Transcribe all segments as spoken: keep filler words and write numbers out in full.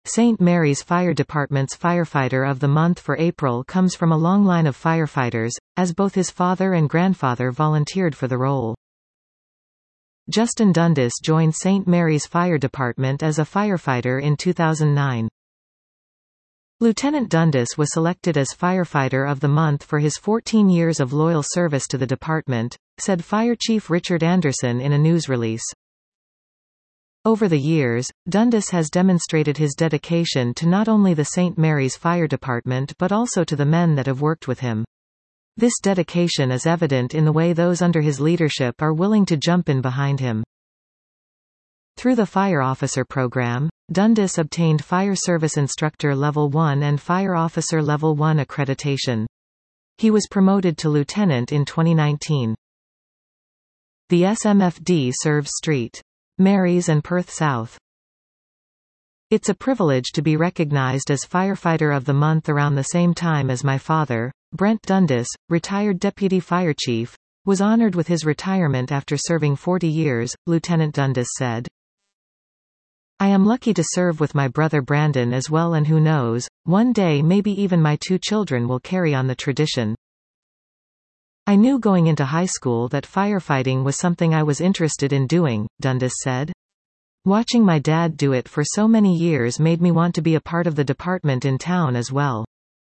Saint Mary's Fire Department's Firefighter of the Month for April comes from a long line of firefighters, as both his father and grandfather volunteered for the role. Justin Dundas joined Saint Mary's Fire Department as a firefighter in two thousand nine. Lieutenant Dundas was selected as Firefighter of the Month for his fourteen years of loyal service to the department, said Fire Chief Richard Anderson in a news release. Over the years, Dundas has demonstrated his dedication to not only the Saint Mary's Fire Department but also to the men that have worked with him. This dedication is evident in the way those under his leadership are willing to jump in behind him. Through the Fire Officer Program, Dundas obtained Fire Service Instructor Level one and Fire Officer Level one accreditation. He was promoted to lieutenant in twenty nineteen. The S M F D serves Street Marys and Perth South. It's a privilege to be recognized as Firefighter of the Month around the same time as my father, Brent Dundas, retired Deputy Fire Chief, was honored with his retirement after serving forty years, Lieutenant Dundas said. I am lucky to serve with my brother Brandon as well, and who knows, one day maybe even my two children will carry on the tradition. I knew going into high school that firefighting was something I was interested in doing, Dundas said. Watching my dad do it for so many years made me want to be a part of the department in town as well.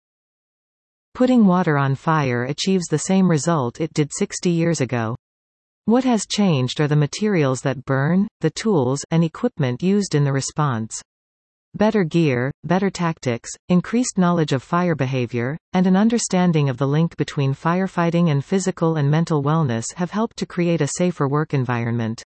Putting water on fire achieves the same result it did sixty years ago. What has changed are the materials that burn, the tools and equipment used in the response. Better gear, better tactics, increased knowledge of fire behavior, and an understanding of the link between firefighting and physical and mental wellness have helped to create a safer work environment.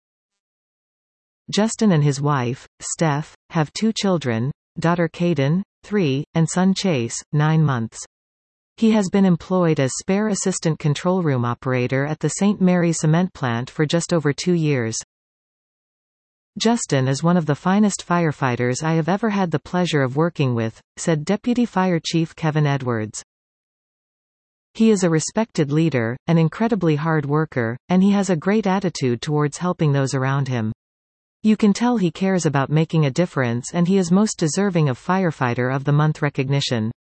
Justin and his wife, Steph, have two children, daughter Caden, three, and son Chase, nine months. He has been employed as spare assistant control room operator at the Saint Mary cement plant for just over two years. Justin is one of the finest firefighters I have ever had the pleasure of working with, said Deputy Fire Chief Kevin Edwards. He is a respected leader, an incredibly hard worker, and he has a great attitude towards helping those around him. You can tell he cares about making a difference, and he is most deserving of Firefighter of the Month recognition.